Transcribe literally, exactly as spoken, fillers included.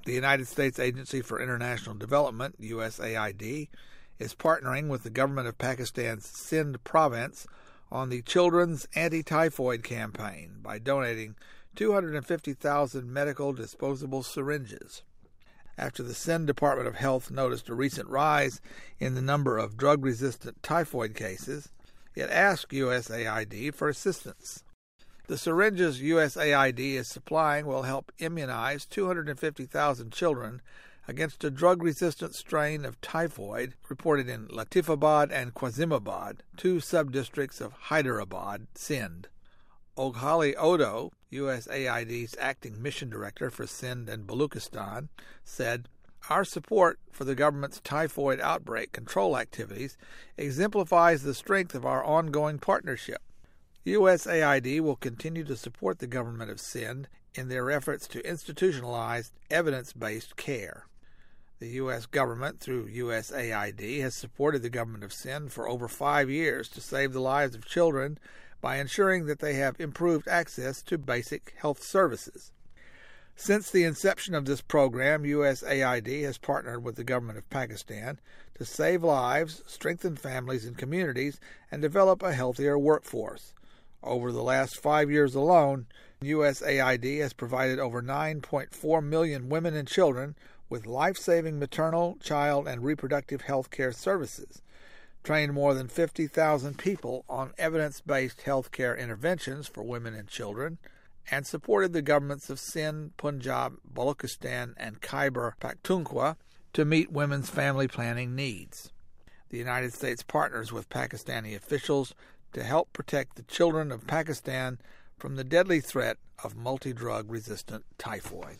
The United States Agency for International Development, U S A I D, is partnering with the government of Pakistan's Sindh province on the Children's Anti-Typhoid Campaign by donating two hundred fifty thousand medical disposable syringes. After the Sindh Department of Health noticed a recent rise in the number of drug-resistant typhoid cases, it asked U S A I D for assistance. The syringes U S A I D is supplying will help immunize two hundred fifty thousand children against a drug-resistant strain of typhoid reported in Latifabad and Qasimabad, two sub-districts of Hyderabad, Sindh. Oghali Odo, U S A I D's acting mission director for Sindh and Baluchistan, said, "Our support for the government's typhoid outbreak control activities exemplifies the strength of our ongoing partnership. U S A I D will continue to support the government of Sindh in their efforts to institutionalize evidence-based care." The U S government, through U S A I D, has supported the government of Sindh for over five years to save the lives of children by ensuring that they have improved access to basic health services. Since the inception of this program, U S A I D has partnered with the government of Pakistan to save lives, strengthen families and communities, and develop a healthier workforce. Over the last five years alone, U S A I D has provided over nine point four million women and children with life-saving maternal, child, and reproductive health care services, trained more than fifty thousand people on evidence-based health care interventions for women and children, and supported the governments of Sindh, Punjab, Baluchistan, and Khyber Pakhtunkhwa to meet women's family planning needs. The United States partners with Pakistani officials to help protect the children of Pakistan from the deadly threat of multi-drug resistant typhoid.